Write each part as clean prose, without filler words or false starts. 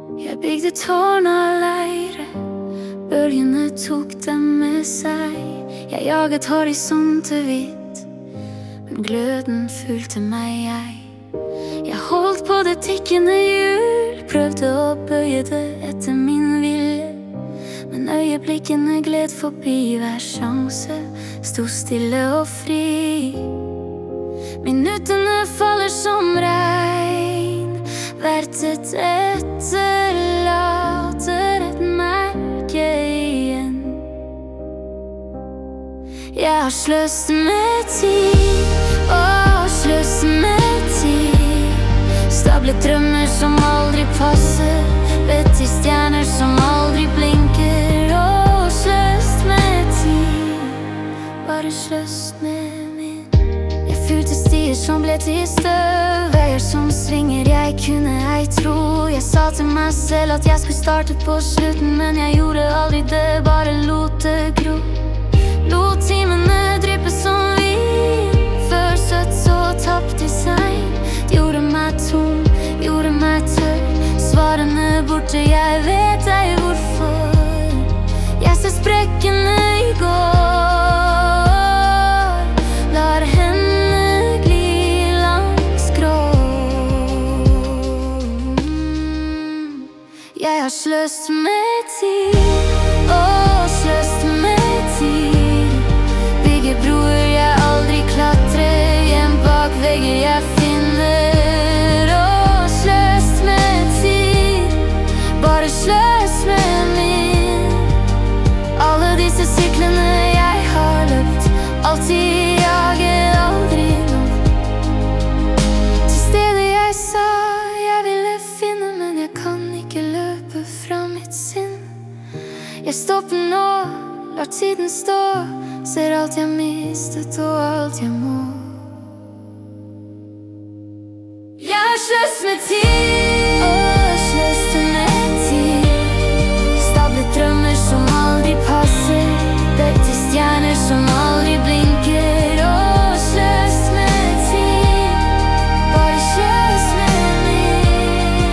Jeg bygde tårn av leire, bølgene tok dem med seg. Jeg jaget horisonter vidt, men gløden fulgte meg. Jeg holdt på det tikkende hjul, prøvde å bøye det etter min vilje. Men øyeblikkene gled forbi, hver sjanse sto stille og fri. Minuttene faller som regn, hvert et etterlater et merke igjen. Jeg har sløst med tid, sløst med tid. Stablet drømmer som aldri passer, bedt til stjerner som aldri blinker. Sløst med tid, bare sløst med min. Jeg fulgte stier som ble til støv, veier som svinger jeg kunne ei tro. Jeg sa til meg selv at jeg skulle starte på slutten, men jeg gjorde aldri det, bare lot det gro. Lot timene dryppe som vin, før søtt så tapt i seg. Gjorde meg tom, gjorde meg tørr, svarene borte, jeg vet ei hvorfor. Jeg ser sprekkene i går, lar hendene gli langs grå. Jeg har sløst med tid, sløst med tid. Bygge broer jeg aldri klatrer, hjem bak vegger jeg finner. Sløst med tid, bare sløst med min. Alle disse syklene jeg har løpt, alltid jaget, aldri nådd. Til stedet jeg sa jeg ville finne, men jeg kan ikke løpe fra mitt sinn. Jeg stopper nå, lar tiden stå, ser alt jeg mistet og alt jeg må. Jeg har sløst med tid, sløst med tid. Stablet drømmer som aldri passer, bedt til stjerner som aldri blinker. Sløst med tid, bare sløst med min.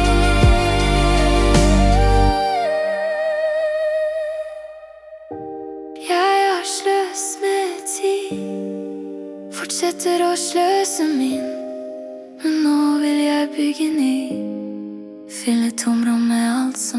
Jeg har sløst med tid, fortsetter å sløse min. Men nå vil jeg bygge ny, fylle tomrom med alt som